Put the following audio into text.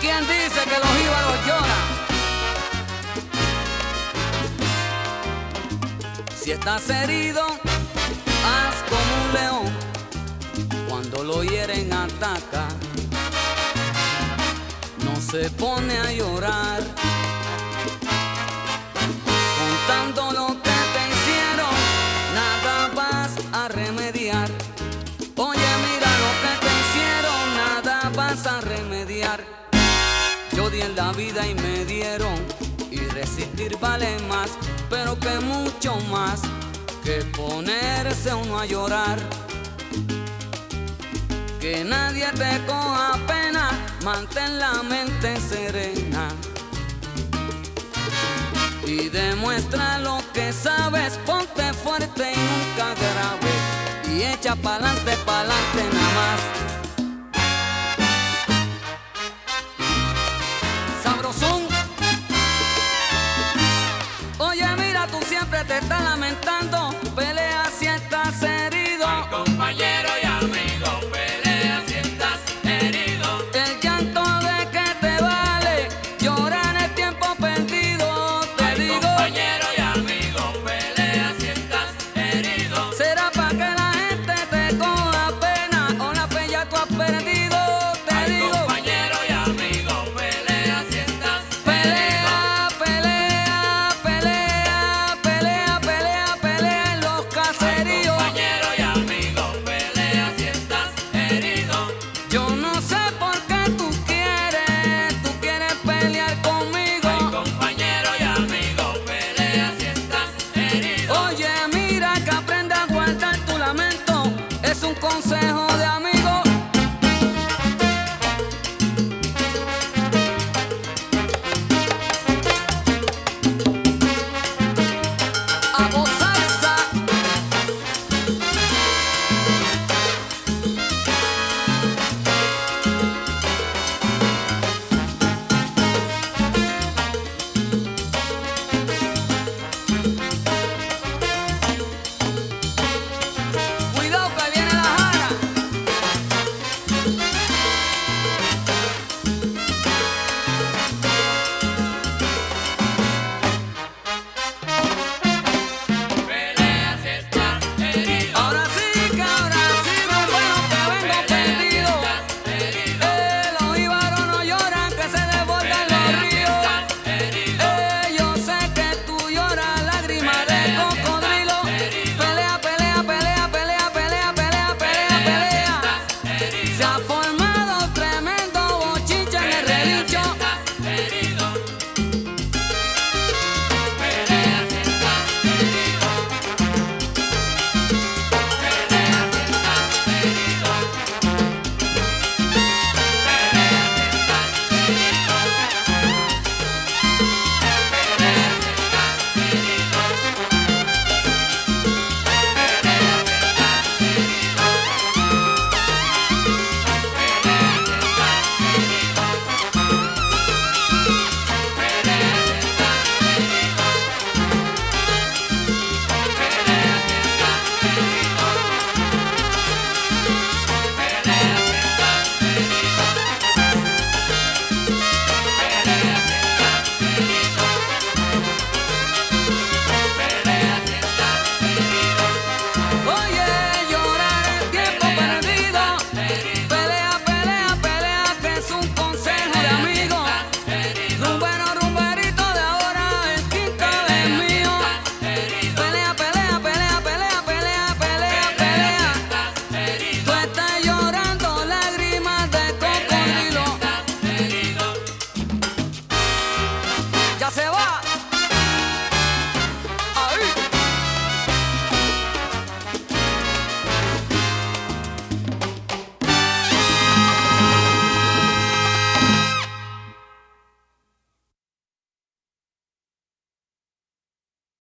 ¿Quién dice que los jíbaros lloran? Si estás herido, haz como un león. Cuando lo hieren ataca, no se pone a llorar. Contando lo que te hicieron, nada vas a remediar. Oye, mira lo que te hicieron, nada vas a remediar. Yo di en la vida y me dieron, y resistir vale más, pero que mucho más que ponerse uno a llorar. Que nadie te coja pena, mantén la mente serena y demuestra lo que sabes. Ponte fuerte y nunca grave, y echa pa'lante, pa'lante,